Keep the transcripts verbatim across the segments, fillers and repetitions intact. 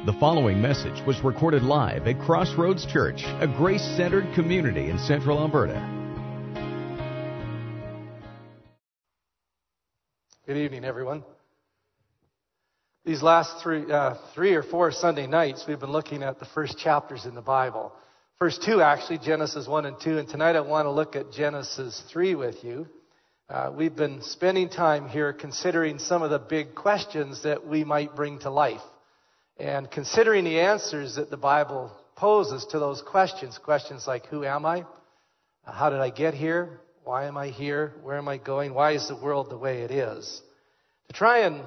The following message was recorded live at Crossroads Church, a grace-centered community in Central Alberta. Good evening, everyone. These last three, uh, three or four Sunday nights, we've been looking at the first chapters in the Bible. First two, actually, Genesis one and two, and tonight I want to look at Genesis three with you. Uh, we've been spending time here considering some of the big questions that we might bring to life, and considering the answers that the Bible poses to those questions. Questions like, who am I? How did I get here? Why am I here? Where am I going? Why is the world the way it is? To try and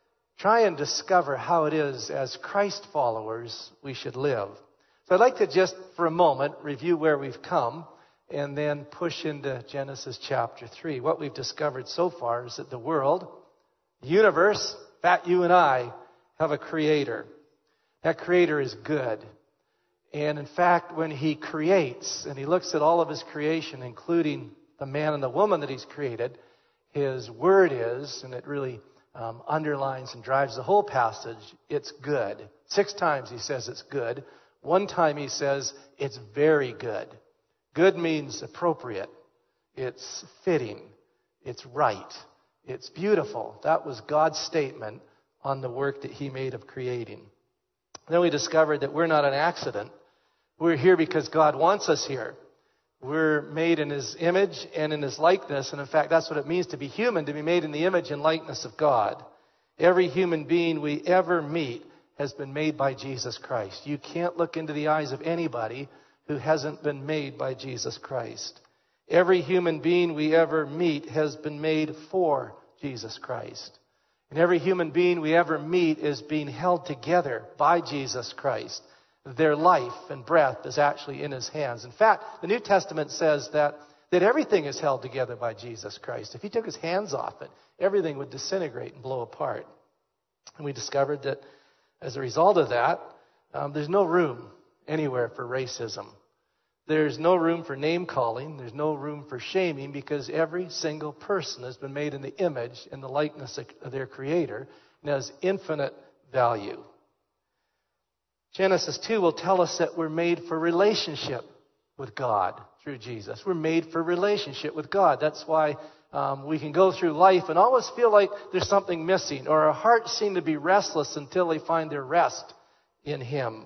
try and discover how it is as Christ followers we should live. So I'd like to just for a moment review where we've come and then push into Genesis chapter three. What we've discovered so far is that the world, the universe, in fact, you and I have a creator. That creator is good. And in fact, when he creates and he looks at all of his creation, including the man and the woman that he's created, his word is, and it really um, underlines and drives the whole passage, it's good. Six times he says it's good. One time he says it's very good. Good means appropriate. It's fitting. It's right. It's beautiful. That was God's statement on the work that he made of creating. Then we discovered that we're not an accident. We're here because God wants us here. We're made in his image and in his likeness. And in fact, that's what it means to be human, to be made in the image and likeness of God. Every human being we ever meet has been made by Jesus Christ. You can't look into the eyes of anybody who hasn't been made by Jesus Christ. Every human being we ever meet has been made for Jesus Christ. And every human being we ever meet is being held together by Jesus Christ. Their life and breath is actually in his hands. In fact, the New Testament says that, that everything is held together by Jesus Christ. If he took his hands off it, everything would disintegrate and blow apart. And we discovered that as a result of that, um, there's no room anywhere for racism. There's no room for name-calling. There's no room for shaming, because every single person has been made in the image and the likeness of their Creator and has infinite value. Genesis two will tell us that we're made for relationship with God through Jesus. We're made for relationship with God. That's why um, we can go through life and always feel like there's something missing, or our hearts seem to be restless until they find their rest in him.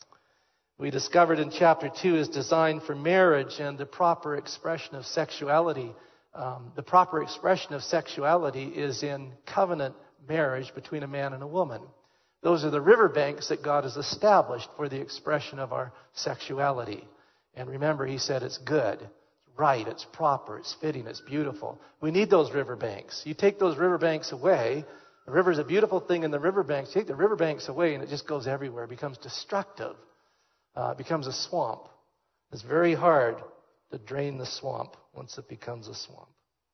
We discovered in chapter two is designed for marriage and the proper expression of sexuality. Um, the proper expression of sexuality is in covenant marriage between a man and a woman. Those are the riverbanks that God has established for the expression of our sexuality. And remember, he said it's good, it's right, it's proper, it's fitting, it's beautiful. We need those riverbanks. You take those riverbanks away, the river is a beautiful thing in the riverbanks. You take the riverbanks away and it just goes everywhere. It becomes destructive. Uh, it becomes a swamp. It's very hard to drain the swamp once it becomes a swamp.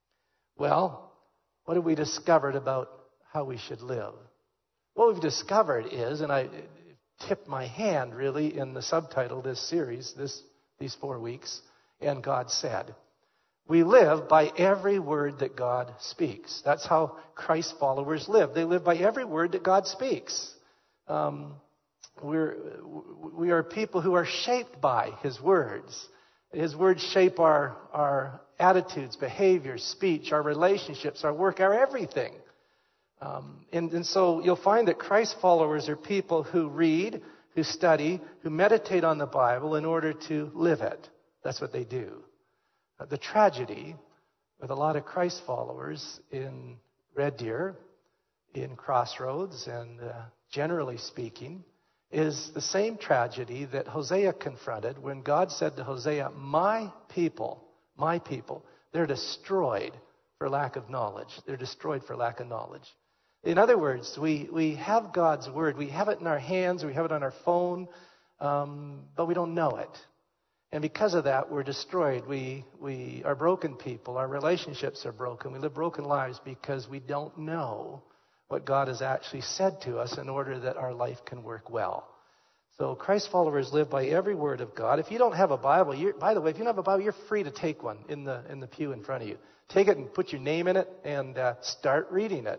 Well, what have we discovered about how we should live? What we've discovered is, and I tipped my hand really in the subtitle of this series, this these four weeks, and God said, we live by every word that God speaks. That's how Christ followers live. They live by every word that God speaks. Um, we're, we are people who are shaped by his words. His words shape our, our attitudes, behaviors, speech, our relationships, our work, our everything. Um, and, and so you'll find that Christ followers are people who read, who study, who meditate on the Bible in order to live it. That's what they do. Uh, the tragedy with a lot of Christ followers in Red Deer, in Crossroads, and uh, generally speaking, is the same tragedy that Hosea confronted when God said to Hosea, my people, my people, they're destroyed for lack of knowledge. They're destroyed for lack of knowledge. In other words, we, we have God's word. We have it in our hands. We have it on our phone, um, but we don't know it. And because of that, we're destroyed. We, we are broken people. Our relationships are broken. We live broken lives because we don't know what God has actually said to us in order that our life can work well. So Christ followers live by every word of God. If you don't have a Bible, you're, by the way, if you don't have a Bible, you're free to take one in the in the pew in front of you. Take it and put your name in it and uh, start reading it.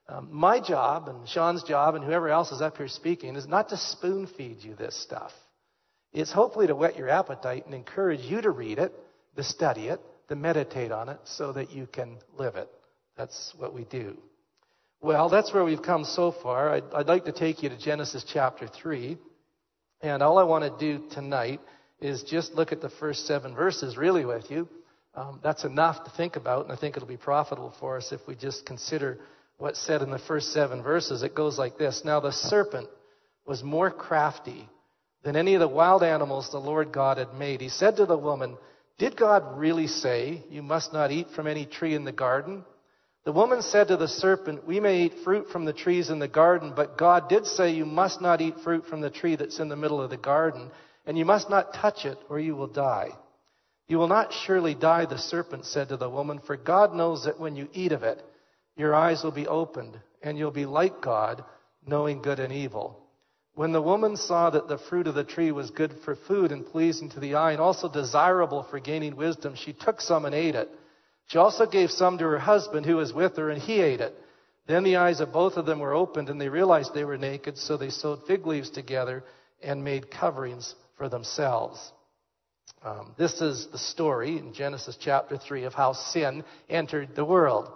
Um, my job and Sean's job and whoever else is up here speaking is not to spoon feed you this stuff. It's hopefully to whet your appetite and encourage you to read it, to study it, to meditate on it so that you can live it. That's what we do. Well, that's where we've come so far. I'd, I'd like to take you to Genesis chapter three. And all I want to do tonight is just look at the first seven verses really with you. Um, that's enough to think about, and I think it'll be profitable for us if we just consider what's said in the first seven verses. It goes like this. Now the serpent was more crafty than any of the wild animals the Lord God had made. He said to the woman, "Did God really say, 'You must not eat from any tree in the garden'?" The woman said to the serpent, "We may eat fruit from the trees in the garden, but God did say, 'You must not eat fruit from the tree that's in the middle of the garden, and you must not touch it, or you will die.' 'You will not surely die,' the serpent said to the woman, 'for God knows that when you eat of it, your eyes will be opened, and you'll be like God, knowing good and evil.' When the woman saw that the fruit of the tree was good for food and pleasing to the eye, and also desirable for gaining wisdom, she took some and ate it. She also gave some to her husband who was with her, and he ate it. Then the eyes of both of them were opened, and they realized they were naked, so they sewed fig leaves together and made coverings for themselves." Um, this is the story in Genesis chapter three of how sin entered the world.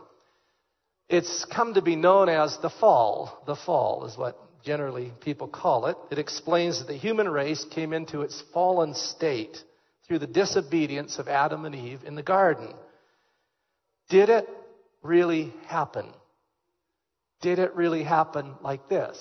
It's come to be known as the fall. The fall is what generally people call it. It explains that the human race came into its fallen state through the disobedience of Adam and Eve in the garden. Did it really happen? Did it really happen like this?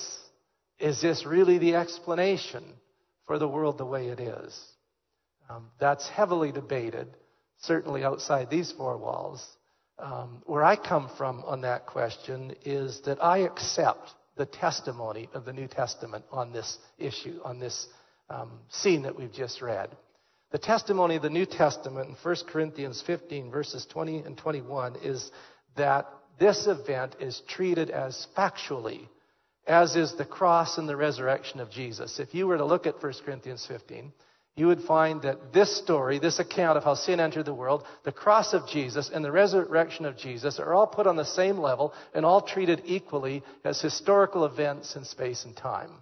Is this really the explanation for the world the way it is? Um, that's heavily debated, certainly outside these four walls. Um, where I come from on that question is that I accept the testimony of the New Testament on this issue, on this um, scene that we've just read. The testimony of the New Testament in First Corinthians fifteen, verses twenty and twenty-one, is that this event is treated as factually, as is the cross and the resurrection of Jesus. If you were to look at First Corinthians fifteen, you would find that this story, this account of how sin entered the world, the cross of Jesus and the resurrection of Jesus are all put on the same level and all treated equally as historical events in space and time.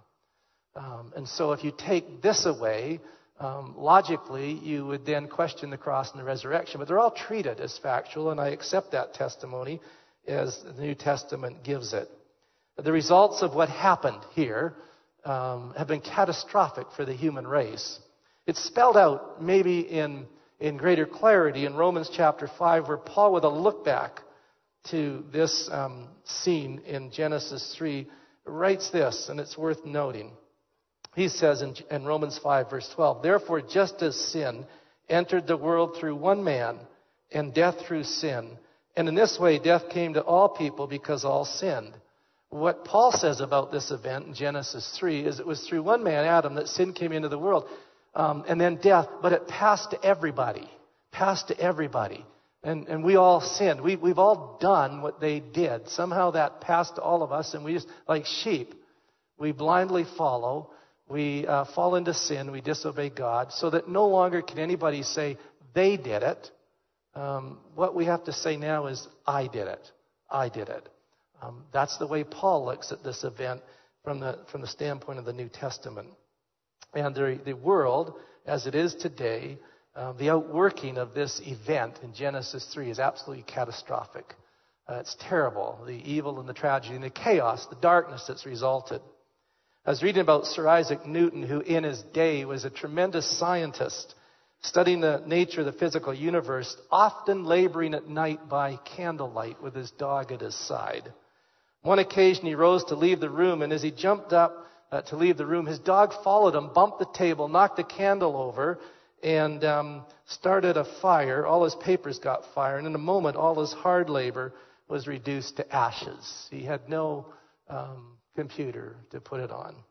Um, and so if you take this away, Um, logically, you would then question the cross and the resurrection. But they're all treated as factual, and I accept that testimony as the New Testament gives it. The results of what happened here um, have been catastrophic for the human race. It's spelled out maybe in, in greater clarity in Romans chapter five, where Paul, with a look back to this um, scene in Genesis three, writes this, and it's worth noting. He says in, in Romans five, verse twelve, "Therefore, just as sin entered the world through one man, and death through sin, and in this way death came to all people because all sinned." What Paul says about this event in Genesis three is it was through one man, Adam, that sin came into the world, um, and then death, but it passed to everybody, passed to everybody. And, and we all sinned. We, we've all done what they did. Somehow that passed to all of us, and we just, like sheep, we blindly follow. We uh, fall into sin. We disobey God, so that no longer can anybody say they did it. Um, what we have to say now is, I did it. I did it. Um, that's the way Paul looks at this event from the from the standpoint of the New Testament. And the, the world, as it is today, uh, the outworking of this event in Genesis three is absolutely catastrophic. Uh, it's terrible, the evil and the tragedy and the chaos, the darkness that's resulted. I was reading about Sir Isaac Newton, who in his day was a tremendous scientist, studying the nature of the physical universe, often laboring at night by candlelight with his dog at his side. One occasion he rose to leave the room, and as he jumped up uh, to leave the room, his dog followed him, bumped the table, knocked the candle over, and um, started a fire. All his papers got fire, and in a moment all his hard labor was reduced to ashes. He had no um, computer to put it on.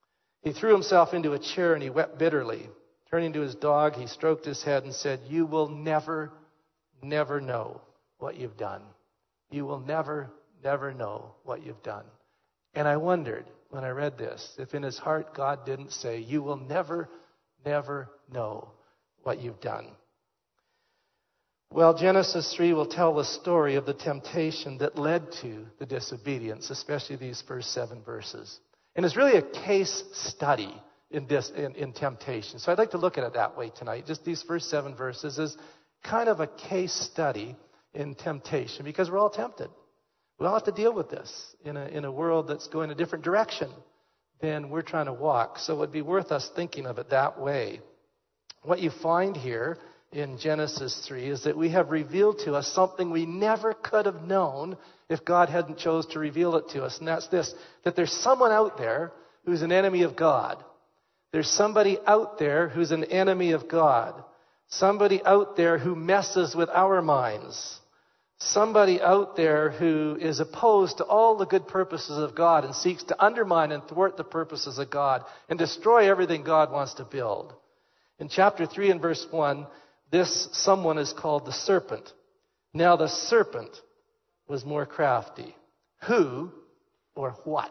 He threw himself into a chair and he wept bitterly. Turning to his dog, he stroked his head and said, "You will never, never know what you've done. You will never, never know what you've done." And I wondered when I read this, if in his heart God didn't say, "You will never, never know what you've done." Well, Genesis three will tell the story of the temptation that led to the disobedience, especially these first seven verses. And it's really a case study in, this, in, in temptation. So I'd like to look at it that way tonight. Just these first seven verses is kind of a case study in temptation, because we're all tempted. We all have to deal with this in a, in a world that's going a different direction than we're trying to walk. So it would be worth us thinking of it that way. What you find here in Genesis three is that we have revealed to us something we never could have known if God hadn't chose to reveal it to us. And that's this, that there's someone out there who's an enemy of God. There's somebody out there who's an enemy of God. Somebody out there who messes with our minds. Somebody out there who is opposed to all the good purposes of God and seeks to undermine and thwart the purposes of God and destroy everything God wants to build. In chapter three and verse one, this someone is called the serpent. Now the serpent was more crafty. Who or what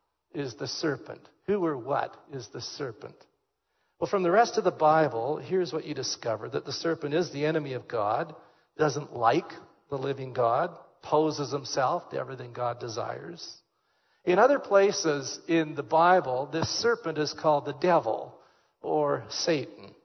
is the serpent? Who or what is the serpent? Well, from the rest of the Bible, here's what you discover, that the serpent is the enemy of God, doesn't like the living God, opposes himself to everything God desires. In other places in the Bible, this serpent is called the devil or Satan.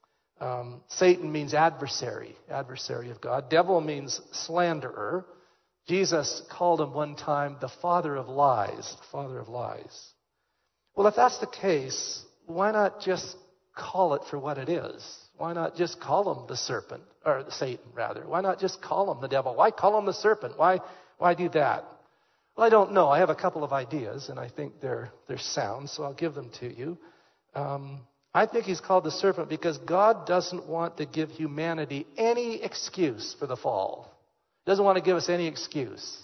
Um, Satan means adversary, adversary of God. Devil means slanderer. Jesus called him one time the father of lies, the father of lies. Well, if that's the case, why not just call it for what it is? Why not just call him the serpent, or Satan rather? Why not just call him the devil? Why call him the serpent? Why, why do that? Well, I don't know. I have a couple of ideas, and I think they're they're sound, so I'll give them to you. Um, I think he's called the serpent because God doesn't want to give humanity any excuse for the fall. He doesn't want to give us any excuse.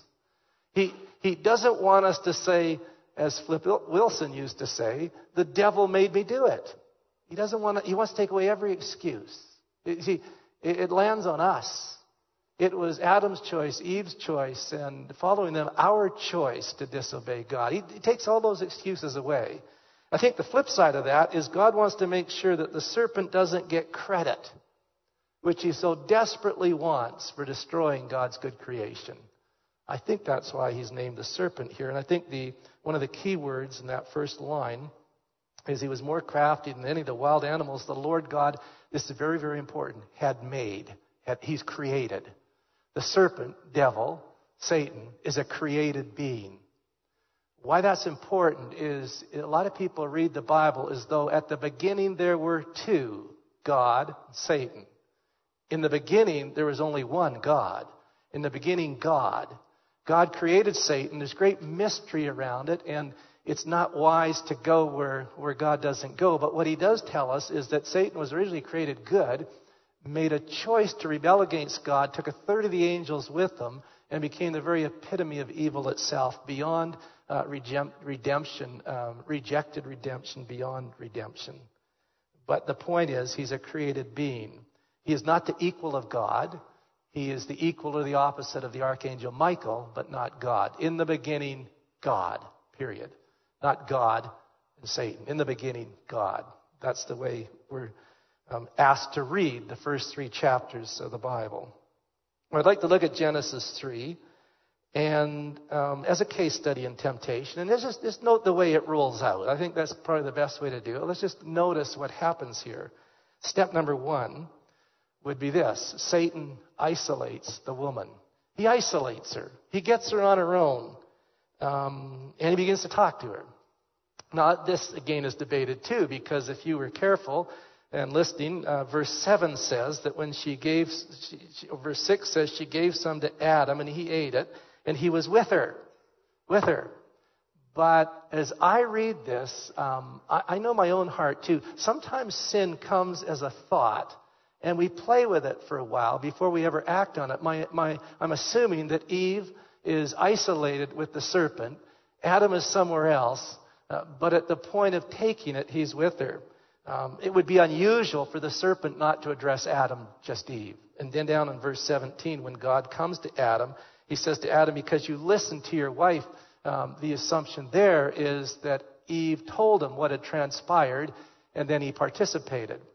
He he doesn't want us to say, as Flip Wilson used to say, the devil made me do it. He doesn't want to, he wants to take away every excuse. It, see, it, it lands on us. It was Adam's choice, Eve's choice, and following them, our choice to disobey God. He, he takes all those excuses away. I think the flip side of that is God wants to make sure that the serpent doesn't get credit, which he so desperately wants for destroying God's good creation. I think that's why he's named the serpent here. And I think the one of the key words in that first line is he was more crafty than any of the wild animals the Lord God, this is very, very important, had made. Had, he's created. The serpent, devil, Satan, is a created being. Why that's important is a lot of people read the Bible as though at the beginning there were two, God and Satan. In the beginning, there was only one God. In the beginning, God. God created Satan. There's great mystery around it, and it's not wise to go where, where God doesn't go. But what he does tell us is that Satan was originally created good, made a choice to rebel against God, took a third of the angels with him, and became the very epitome of evil itself, beyond uh, redemption, um, rejected redemption, beyond redemption. But the point is, he's a created being. He is not the equal of God. He is the equal or the opposite of the archangel Michael, but not God. In the beginning, God, period. Not God and Satan. In the beginning, God. That's the way we're um, asked to read the first three chapters of the Bible. I'd like to look at Genesis three and um, as a case study in temptation. And let's just, just note the way it rolls out. I think that's probably the best way to do it. Let's just notice what happens here. Step number one would be this. Satan isolates the woman. He isolates her. He gets her on her own. Um, and he begins to talk to her. Now, this, again, is debated, too, because if you were careful and listening, uh, verse seven says that when she gave, she, she, verse six says she gave some to Adam, and he ate it, and he was with her, with her. But as I read this, um, I, I know my own heart, too. Sometimes sin comes as a thought, and we play with it for a while before we ever act on it. My, my, I'm assuming that Eve is isolated with the serpent. Adam is somewhere else. Uh, but at the point of taking it, he's with her. Um, it would be unusual for the serpent not to address Adam, just Eve. And then down in verse seventeen, when God comes to Adam, he says to Adam, because you listened to your wife, um, the assumption there is that Eve told him what had transpired, and then he participated.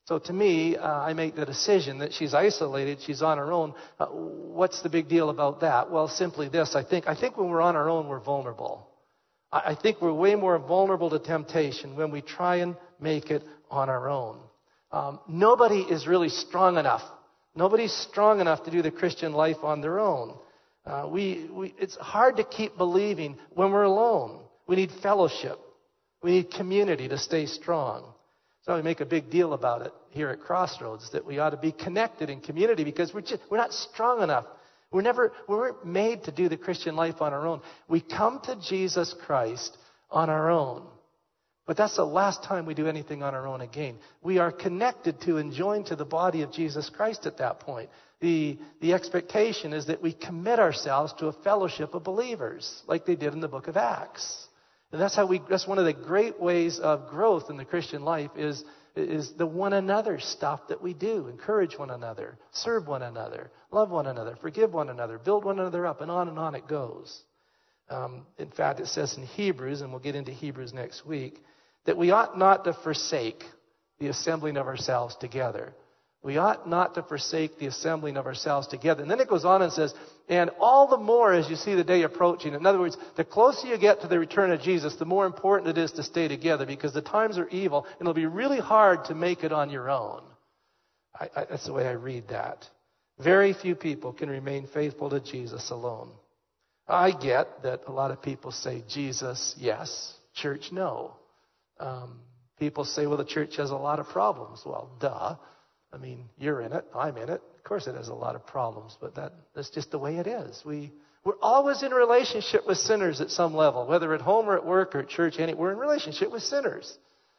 So to me, uh, I make the decision that she's isolated, she's on her own. Uh, what's the big deal about that? Well, simply this. I think I think when we're on our own, we're vulnerable. I, I think we're way more vulnerable to temptation when we try and make it on our own. Um, nobody is really strong enough. Nobody's strong enough to do the Christian life on their own. Uh, we, we, it's hard to keep believing when we're alone. We need fellowship. We need community to stay strong. So we make a big deal about it here at Crossroads, that we ought to be connected in community because we're just, we're not strong enough. We're never, we weren't made to do the Christian life on our own. We come to Jesus Christ on our own. But that's the last time we do anything on our own again. We are connected to and joined to the body of Jesus Christ at that point. The, the expectation is that we commit ourselves to a fellowship of believers, like they did in the book of Acts. And that's how we, that's one of the great ways of growth in the Christian life is, is the one another stuff that we do. Encourage one another, serve one another, love one another, forgive one another, build one another up, and on and on it goes. Um, in fact, it says in Hebrews, and we'll get into Hebrews next week, that we ought not to forsake the assembling of ourselves together. We ought not to forsake the assembling of ourselves together. And then it goes on and says, and all the more as you see the day approaching. In other words, the closer you get to the return of Jesus, the more important it is to stay together because the times are evil and it'll be really hard to make it on your own. I, I, that's the way I read that. Very few people can remain faithful to Jesus alone. I get that a lot of people say Jesus, yes, church, no. Um, people say, well, the church has a lot of problems. Well, duh. I mean, you're in it. I'm in it. Of course it has a lot of problems, but that, that's just the way it is. We, we're always in a relationship with sinners at some level, whether at home or at work or at church. Any, we're in relationship with sinners.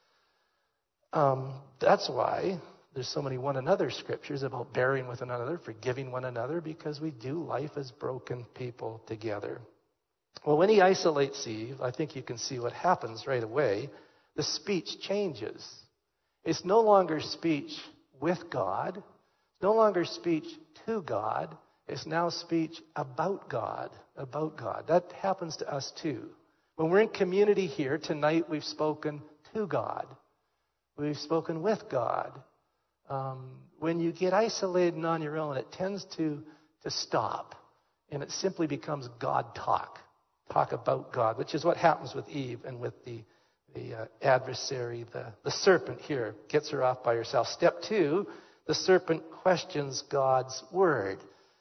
Um, that's why there's so many one another scriptures about bearing with one another, forgiving one another, because we do life as broken people together. Well, when he isolates Eve, I think you can see what happens right away. The speech changes. It's no longer speech with God. It's no longer speech to God. It's now speech about God, about God. That happens to us too. When we're in community here tonight, we've spoken to God. We've spoken with God. Um, when you get isolated and on your own, it tends to, to stop. And it simply becomes God talk. Talk about God, which is what happens with Eve and with the The uh, adversary, the, the serpent here, gets her off by herself. Step two, the serpent questions God's word.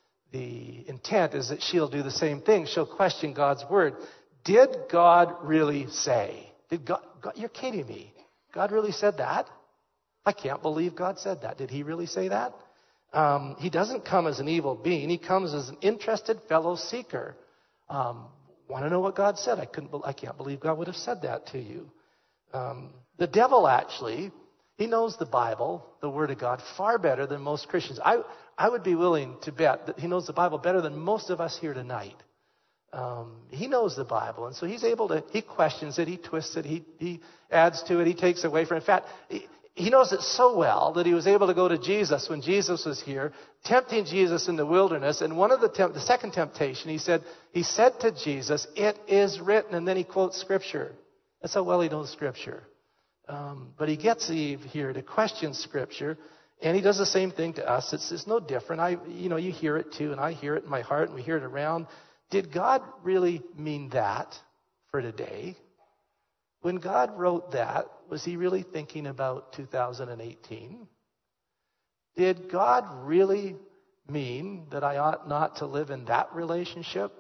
The intent is that she'll do the same thing. She'll question God's word. Did God really say? Did God, God, you're kidding me. God really said that? I can't believe God said that. Did he really say that? Um, he doesn't come as an evil being. He comes as an interested fellow seeker. Um, want to know what God said? I couldn't. I can't believe God would have said that to you. Um, the devil actually, he knows the Bible, the Word of God, far better than most Christians. I I would be willing to bet that he knows the Bible better than most of us here tonight. Um, he knows the Bible, and so he's able to, he questions it, he twists it, he, he adds to it, he takes away from it. In fact, he, he knows it so well that he was able to go to Jesus when Jesus was here, tempting Jesus in the wilderness. And one of the, temp- the second temptation, he said, he said to Jesus, "It is written," and then he quotes Scripture. That's how well he knows Scripture. Um, but he gets Eve here to question Scripture, and he does the same thing to us. It's, it's no different. I, you know, you hear it too, and I hear it in my heart, and we hear it around. Did God really mean that for today? When God wrote that, was he really thinking about two thousand eighteen? Did God really mean that I ought not to live in that relationship?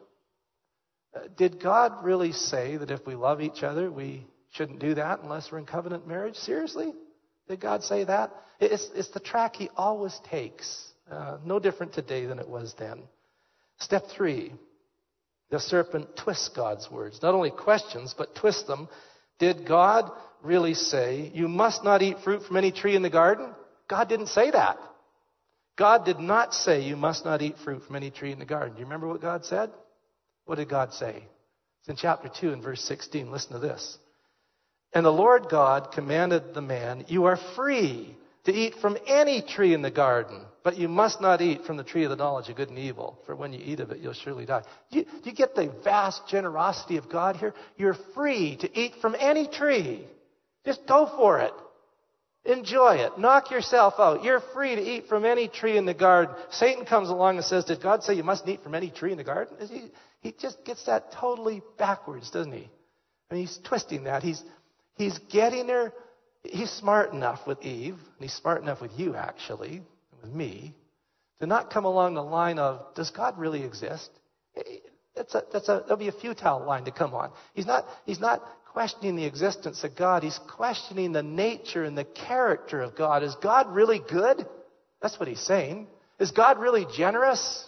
Did God really say that if we love each other, we shouldn't do that unless we're in covenant marriage? Seriously? Did God say that? It's, it's the track he always takes. Uh, no different today than it was then. Step three, the serpent twists God's words. Not only questions, but twists them. Did God really say, you must not eat fruit from any tree in the garden? God didn't say that. God did not say you must not eat fruit from any tree in the garden. Do you remember what God said? What did God say? It's in chapter two and verse sixteen. Listen to this. And the Lord God commanded the man, you are free to eat from any tree in the garden, but you must not eat from the tree of the knowledge of good and evil, for when you eat of it, you'll surely die. Do you, do you get the vast generosity of God here? You're free to eat from any tree. Just go for it. Enjoy it. Knock yourself out. You're free to eat from any tree in the garden. Satan comes along and says, did God say you mustn't eat from any tree in the garden? He, he just gets that totally backwards, doesn't he? I mean, he's twisting that. He's, he's getting her. He's smart enough with Eve, and he's smart enough with you, actually, with me, to not come along the line of, does God really exist? That's a, that's a, that'll be a futile line to come on. He's not, he's not questioning the existence of God. He's questioning the nature and the character of God. Is God really good? That's what he's saying. Is God really generous?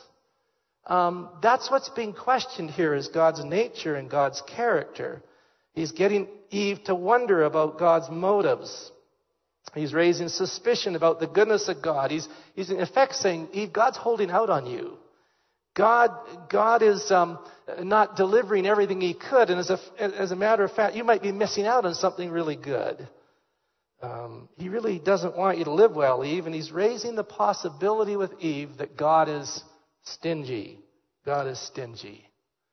Um, that's what's being questioned here, is God's nature and God's character. He's getting Eve to wonder about God's motives. He's raising suspicion about the goodness of God. He's, he's in effect saying, Eve, God's holding out on you. God, God is um, not delivering everything he could. And as a, as a matter of fact, you might be missing out on something really good. Um, he really doesn't want you to live well, Eve. And he's raising the possibility with Eve that God is stingy. God is stingy.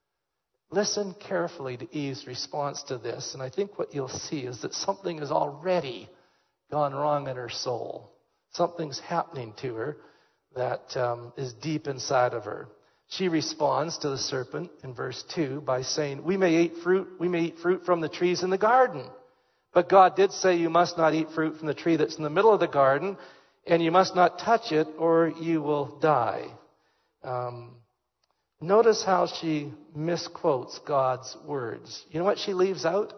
Listen carefully to Eve's response to this. And I think what you'll see is that something has already gone wrong in her soul. Something's happening to her that um, is deep inside of her. She responds to the serpent in verse two by saying, we may eat fruit, we may eat fruit from the trees in the garden. But God did say you must not eat fruit from the tree that's in the middle of the garden, and you must not touch it or you will die. Um, notice how she misquotes God's words. You know what she leaves out?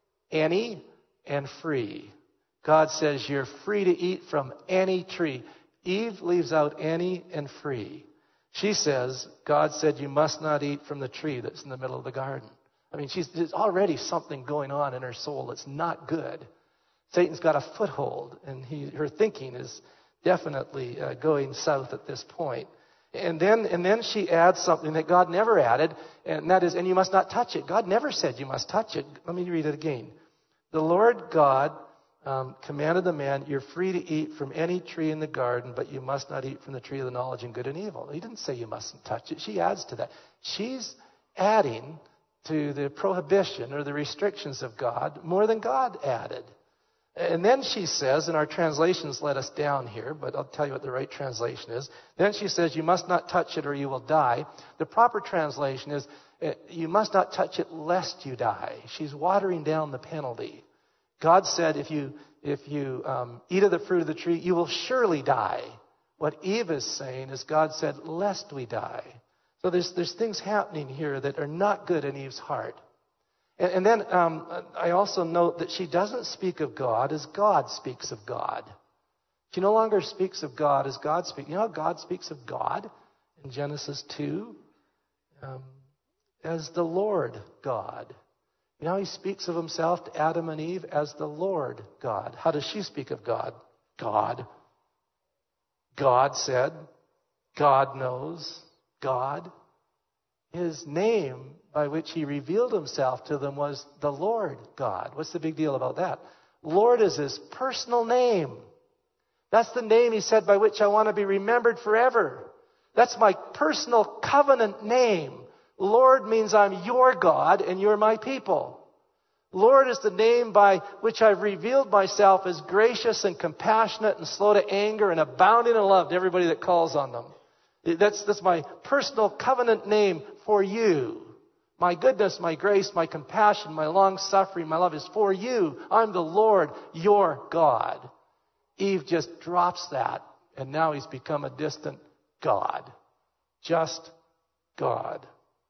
Any and free. God says you're free to eat from any tree. Eve leaves out any and free. She says, God said you must not eat from the tree that's in the middle of the garden. I mean, she's, there's already something going on in her soul that's not good. Satan's got a foothold, and he, her thinking is definitely uh, going south at this point. And then, and then she adds something that God never added, and that is, and you must not touch it. God never said you must touch it. Let me read it again. The Lord God Um, commanded the man, you're free to eat from any tree in the garden, but you must not eat from the tree of the knowledge of good and evil. He didn't say you mustn't touch it. She adds to that. She's adding to the prohibition or the restrictions of God more than God added. And then she says, and our translations let us down here, but I'll tell you what the right translation is. Then she says, you must not touch it or you will die. The proper translation is, you must not touch it lest you die. She's watering down the penalty. God said, if you if you um, eat of the fruit of the tree, you will surely die. What Eve is saying is God said, lest we die. So there's there's things happening here that are not good in Eve's heart. And, and then um, I also note that she doesn't speak of God as God speaks of God. She no longer speaks of God as God speaks. You know how God speaks of God in Genesis two? Um, as the Lord God. You know, he speaks of himself to Adam and Eve as the Lord God. How does she speak of God? God. God said. God knows. God. His name by which he revealed himself to them was the Lord God. What's the big deal about that? Lord is his personal name. That's the name he said by which I want to be remembered forever. That's my personal covenant name. Lord means I'm your God and you're my people. Lord is the name by which I've revealed myself as gracious and compassionate and slow to anger and abounding in love to everybody that calls on them. That's, that's my personal covenant name for you. My goodness, my grace, my compassion, my long suffering, my love is for you. I'm the Lord, your God. Eve just drops that, and now he's become a distant God. Just God.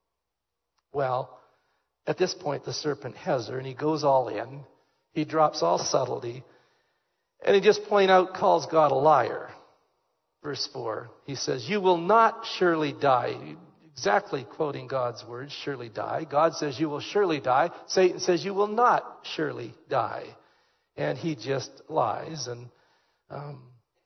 Well, at this point, the serpent has her, and he goes all in. He drops all subtlety, and he just plain out calls God a liar. Verse four, he says, you will not surely die. Exactly quoting God's words, surely die. God says you will surely die. Satan says you will not surely die. And he just lies, and um,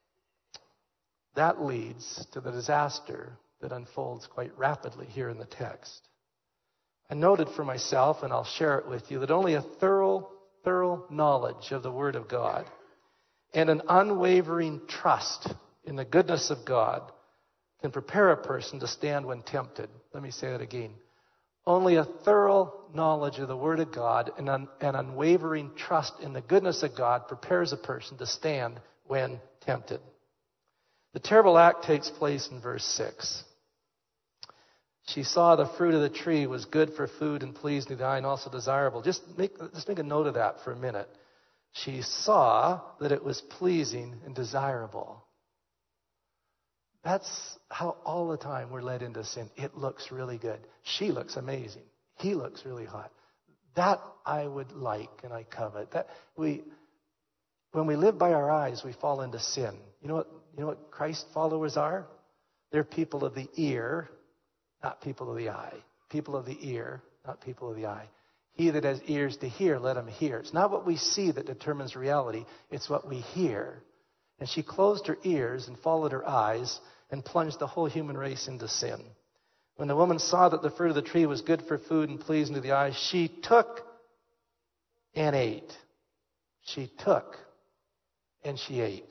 that leads to the disaster that unfolds quite rapidly here in the text. I noted for myself, and I'll share it with you, that only a thorough, thorough knowledge of the Word of God and an unwavering trust in the goodness of God can prepare a person to stand when tempted. Let me say that again. Only a thorough knowledge of the Word of God and an unwavering trust in the goodness of God prepares a person to stand when tempted. The terrible act takes place in verse six. She saw the fruit of the tree was good for food and pleasing to the eye and also desirable. Just make, just make a note of that for a minute. She saw that it was pleasing and desirable. That's how all the time we're led into sin. It looks really good. She looks amazing. He looks really hot. That I would like and I covet. That we, when we live by our eyes, we fall into sin. You know what? You know what Christ followers are? They're people of the ear, not people of the eye. People of the ear, not people of the eye. He that has ears to hear, let him hear. It's not what we see that determines reality. It's what we hear. And she closed her ears and followed her eyes and plunged the whole human race into sin. When the woman saw that the fruit of the tree was good for food and pleasing to the eyes, she took and ate. She took and she ate.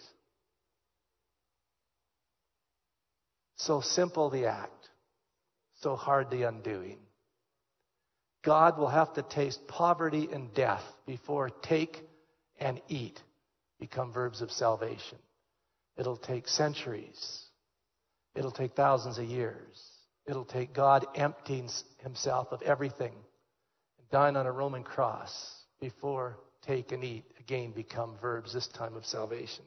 So simple the act, so hard the undoing. God will have to taste poverty and death before take and eat become verbs of salvation. It'll take centuries. It'll take thousands of years. It'll take God emptying himself of everything and dying on a Roman cross before take and eat again become verbs, this time of salvation.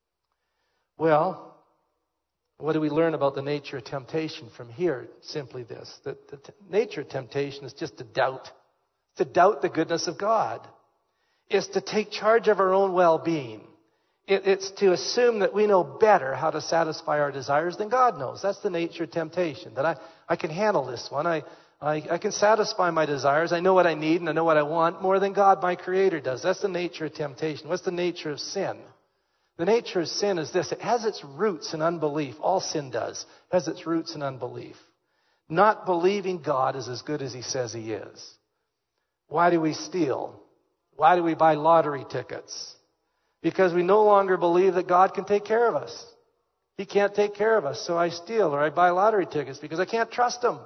Well, what do we learn about the nature of temptation from here? Simply this, that the t- nature of temptation is just to doubt, to doubt the goodness of God. It's to take charge of our own well-being. It, it's to assume that we know better how to satisfy our desires than God knows. That's the nature of temptation, that I, I can handle this one. I, I, I can satisfy my desires. I know what I need and I know what I want more than God, my Creator, does. That's the nature of temptation. What's the nature of sin? The nature of sin is this. It has its roots in unbelief. All sin does. It has its roots in unbelief. Not believing God is as good as He says He is. Why do we steal? Why do we buy lottery tickets? Because we no longer believe that God can take care of us. He can't take care of us, so I steal or I buy lottery tickets because I can't trust Him.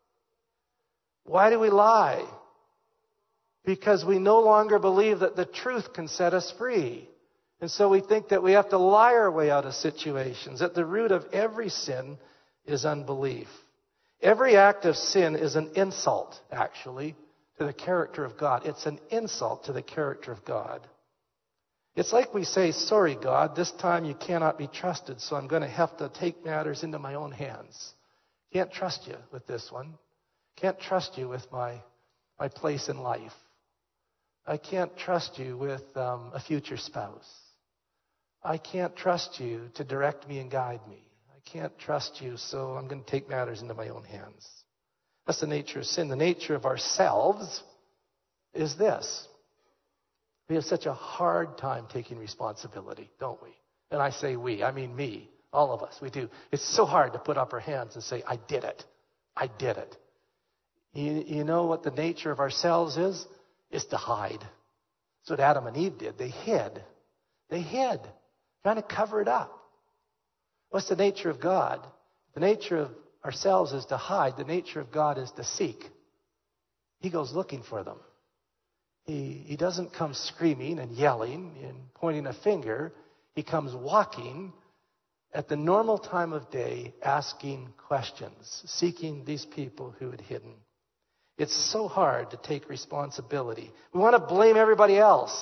Why do we lie? Because we no longer believe that the truth can set us free. And so we think that we have to lie our way out of situations. At the root of every sin is unbelief. Every act of sin is an insult, actually, to the character of God. It's an insult to the character of God. It's like we say, sorry, God, this time you cannot be trusted, so I'm going to have to take matters into my own hands. Can't trust you with this one. Can't trust you with my, my place in life. I can't trust you with um, a future spouse. I can't trust you to direct me and guide me. I can't trust you, so I'm going to take matters into my own hands. That's the nature of sin. The nature of ourselves is this. We have such a hard time taking responsibility, don't we? And I say we, I mean me, all of us, we do. It's so hard to put up our hands and say, I did it. I did it. You, you know what the nature of ourselves is? Is to hide. That's what Adam and Eve did. They hid. They hid, trying to cover it up. What's the nature of God? The nature of ourselves is to hide. The nature of God is to seek. He goes looking for them. He, he doesn't come screaming and yelling and pointing a finger. He comes walking at the normal time of day, asking questions, seeking these people who had hidden. It's so hard to take responsibility. We want to blame everybody else.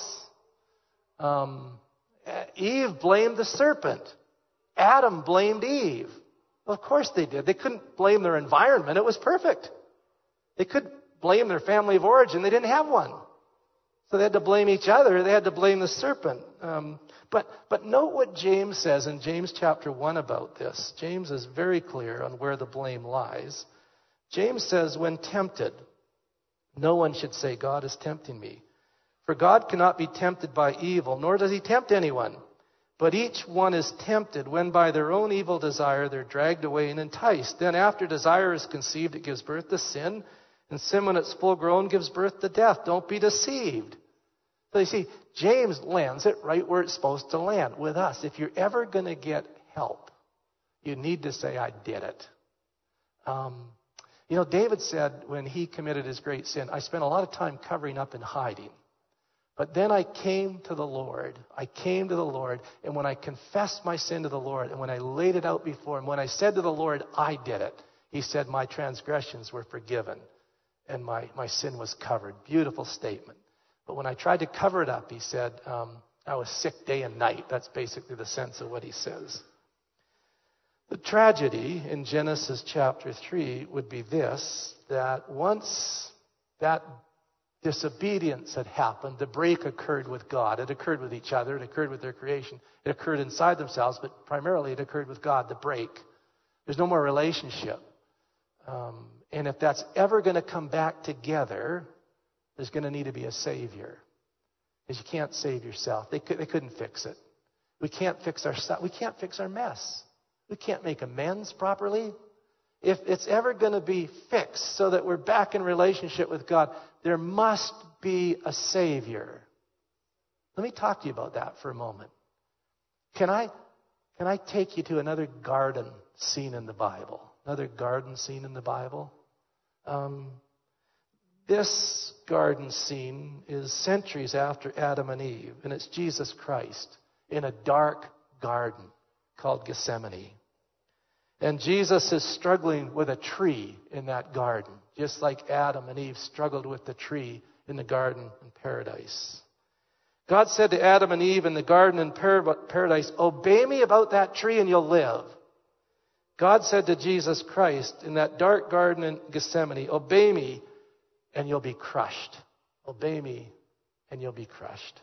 Um, Eve blamed the serpent. Adam blamed Eve. Well, of course they did. They couldn't blame their environment. It was perfect. They couldn't blame their family of origin. They didn't have one. So they had to blame each other. They had to blame the serpent. Um, but, but note what James says in James chapter one about this. James is very clear on where the blame lies. James says, when tempted, no one should say, God is tempting me. For God cannot be tempted by evil, nor does He tempt anyone. But each one is tempted when by their own evil desire they're dragged away and enticed. Then after desire is conceived, it gives birth to sin. And sin, when it's full grown, gives birth to death. Don't be deceived. So you see, James lands it right where it's supposed to land with us. If you're ever going to get help, you need to say, I did it. Um, You know, David said when he committed his great sin, I spent a lot of time covering up and hiding. But then I came to the Lord. I came to the Lord. And when I confessed my sin to the Lord, and when I laid it out before him, when I said to the Lord, I did it, he said, my transgressions were forgiven and my, my sin was covered. Beautiful statement. But when I tried to cover it up, he said, um, I was sick day and night. That's basically the sense of what he says. The tragedy in Genesis chapter three would be this, that once that disobedience had happened, the break occurred with God. It occurred with each other. It occurred with their creation. It occurred inside themselves, but primarily it occurred with God, the break. There's no more relationship. Um, and if that's ever going to come back together, there's going to need to be a Savior. Because you can't save yourself. They, could, they couldn't fix it. We can't fix our We can't fix our mess. We can't make amends properly. If it's ever going to be fixed so that we're back in relationship with God, there must be a Savior. Let me talk to you about that for a moment. Can I, can I take you to another garden scene in the Bible? Another garden scene in the Bible? Um, this garden scene is centuries after Adam and Eve, and it's Jesus Christ in a dark garden called Gethsemane. And Jesus is struggling with a tree in that garden, just like Adam and Eve struggled with the tree in the garden in paradise. God said to Adam and Eve in the garden in paradise, obey me about that tree and you'll live. God said to Jesus Christ in that dark garden in Gethsemane, obey me and you'll be crushed. Obey me and you'll be crushed.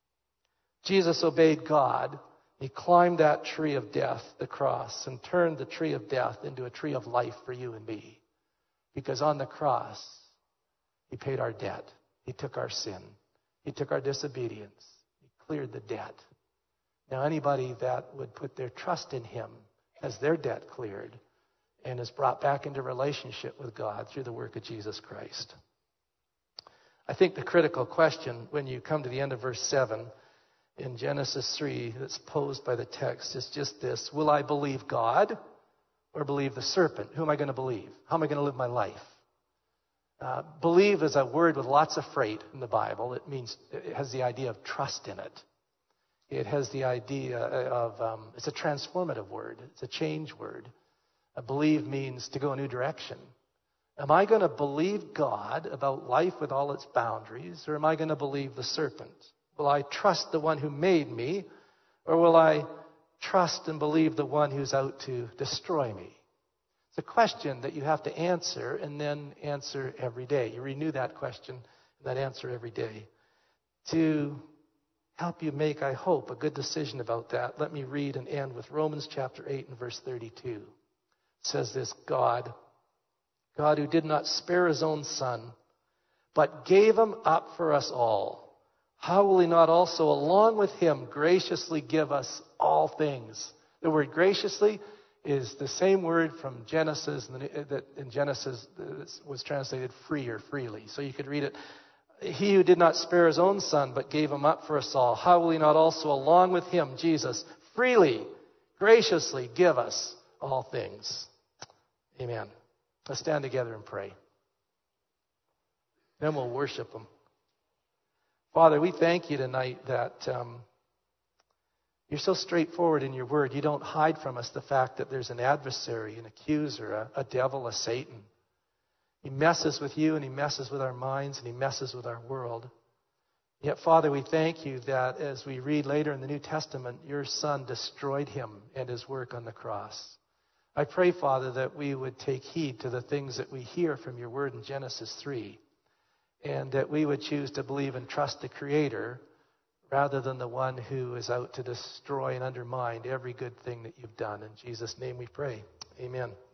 Jesus obeyed God. He climbed that tree of death, the cross, and turned the tree of death into a tree of life for you and me. Because on the cross, he paid our debt. He took our sin. He took our disobedience. He cleared the debt. Now, anybody that would put their trust in him has their debt cleared and is brought back into relationship with God through the work of Jesus Christ. I think the critical question when you come to the end of verse seven in Genesis three that's posed by the text is just this. Will I believe God or believe the serpent? Who am I going to believe? How am I going to live my life? Uh, believe is a word with lots of freight in the Bible. It means, it has the idea of trust in it. It has the idea of, um, it's a transformative word. It's a change word. Uh, believe means to go a new direction. Am I going to believe God about life with all its boundaries, or am I going to believe the serpent? Will I trust the one who made me, or will I trust and believe the one who's out to destroy me? It's a question that you have to answer and then answer every day. You renew that question and that answer every day. To help you make, I hope, a good decision about that, let me read and end with Romans chapter eight and verse thirty-two. It says this, God, God who did not spare his own son, but gave him up for us all, how will he not also, along with him, graciously give us all things? The word graciously is the same word from Genesis that in Genesis was translated free or freely. So you could read it, he who did not spare his own son, but gave him up for us all, how will he not also, along with him, Jesus, freely, graciously give us all things? Amen. Let's stand together and pray. Then we'll worship him. Father, we thank you tonight that um, you're so straightforward in your word. You don't hide from us the fact that there's an adversary, an accuser, a, a devil, a Satan. He messes with you and he messes with our minds and he messes with our world. Yet, Father, we thank you that as we read later in the New Testament, your Son destroyed him and his work on the cross. I pray, Father, that we would take heed to the things that we hear from your word in Genesis three, and that we would choose to believe and trust the Creator rather than the one who is out to destroy and undermine every good thing that you've done. In Jesus' name we pray. Amen.